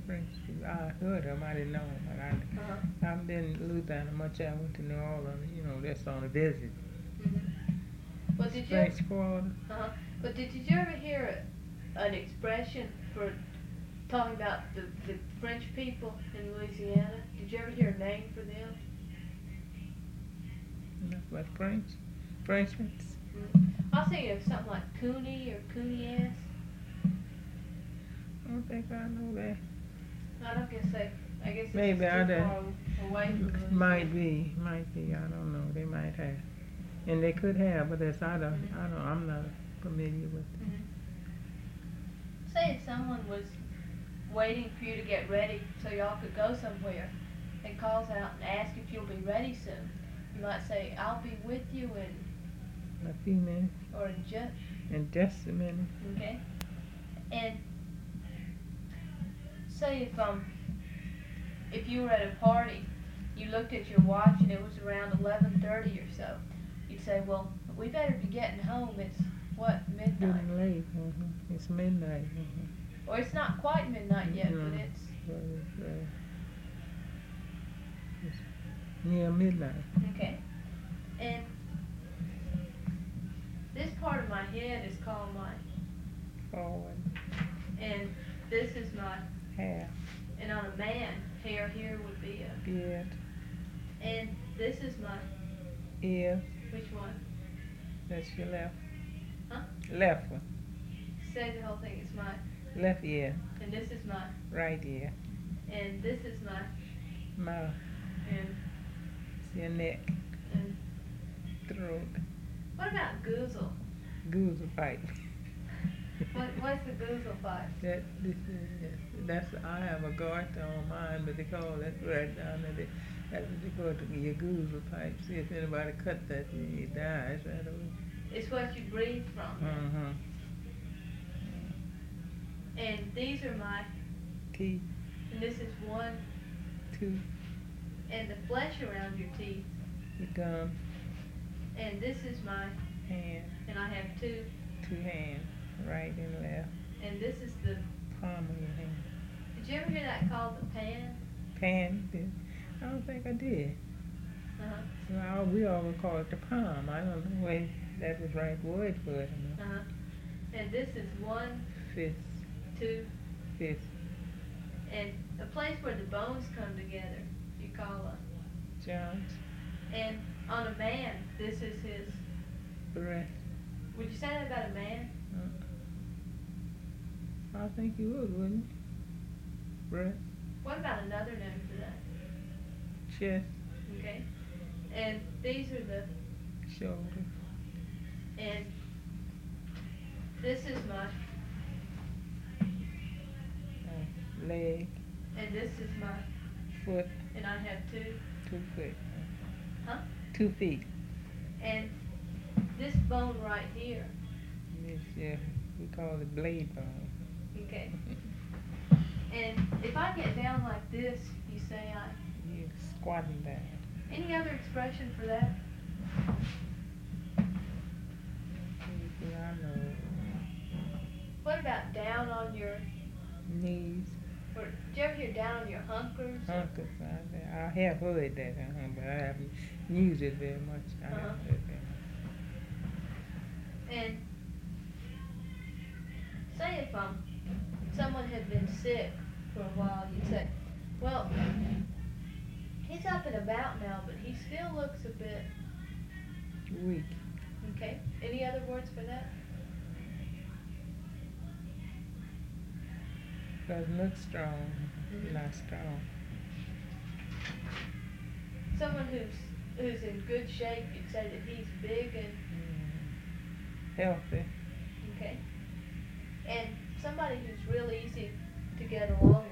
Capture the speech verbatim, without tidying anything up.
French people. I heard them. I didn't know them. But I, Uh-huh. I've been in Louisiana much. I went to New Orleans. You know, that's on a visit. Mm-hmm. Well, did you ever, French Quarter. uh-huh. But did, did you ever hear a, an expression for talking about the, the French people in Louisiana? Did you ever hear a name for them? That's what French. Frenchmans. Mm-hmm. I was thinking of something like Cooney or Cooney-ass. I don't think I know that. I don't guess they, I guess it's Maybe too I did. far away from Louisiana. Might be, might be. I don't know. They might have, and they could have, but that's I don't. Mm-hmm. I don't. I'm not familiar with it. Mm-hmm. Say if someone was waiting for you to get ready so y'all could go somewhere, and calls out and asks if you'll be ready soon, you might say, "I'll be with you in," A few minutes. or in just. In just a minute. Okay. And say if um if you were at a party, you looked at your watch and it was around eleven thirty or so, you'd say, "Well, we better be getting home. It's what, midnight?" Getting late. Uh-huh. It's midnight. Uh-huh. Or it's not quite midnight yet, No. but it's But it's, uh, it's near midnight. okay. And this part of my head is called my, Forward. and this is my, Half. and on a man, hair here would be a, Beard. and this is my, Ear. which one? That's your left. Huh? Left one. Say the whole thing. It's my, Left ear. and this is my, Right ear. and this is my, Mouth. and, It's your neck. and Throat. what about goozle? Goose pipe. What, what's the goozle pipe? That this is that's I have a garter on mine, but they call it right down there. That's what they call it, your goose pipe. See if anybody cut that, you die. It's right over. It's what you breathe from. Uh-huh. And these are my, Teeth. and this is one, Two. and the flesh around your teeth, Your gum. and this is my, Hand. and I have two, Two hands. Right and left. and this is the, Palm of your hand. did you ever hear that called the pan? Pan. Did. I don't think I did. Uh-huh, Well, we always call it the palm. I don't know whether that's the right word for it or not. uh-huh. And this is one, Fist. two, Fist. and a place where the bones come together, you call a, Jones. and on a man, this is his, Breath. would you say that about a man? I think you would, wouldn't you? Breath. What about another name for that? Chest. Okay. And these are the, Shoulder. and this is my, Uh, leg. and this is my, Foot. and I have two, Two foot. huh? Two feet. And this bone right here, This, yeah, we call it blade bone. okay. And if I get down like this, you say I, You squatting down. any other expression for that? Anything I know. What about down on your, Knees. or did you ever hear down on your hunkers? Hunkers. I, I have heard that, uh-huh, but I haven't used it very much. I Uh-huh. haven't heard that. And say if um someone had been sick for a while, you'd say, well, he's up and about now, but he still looks a bit, Weak. okay? Any other words for that? Doesn't look strong. Mhm. Not strong. Someone who's who's in good shape, you'd say that he's big and, Mm. Healthy. okay? And somebody who's real easy to get along